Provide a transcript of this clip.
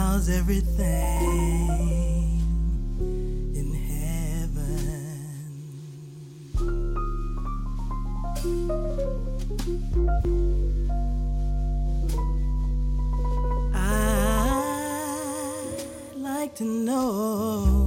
how's everything in heaven? I'd like to know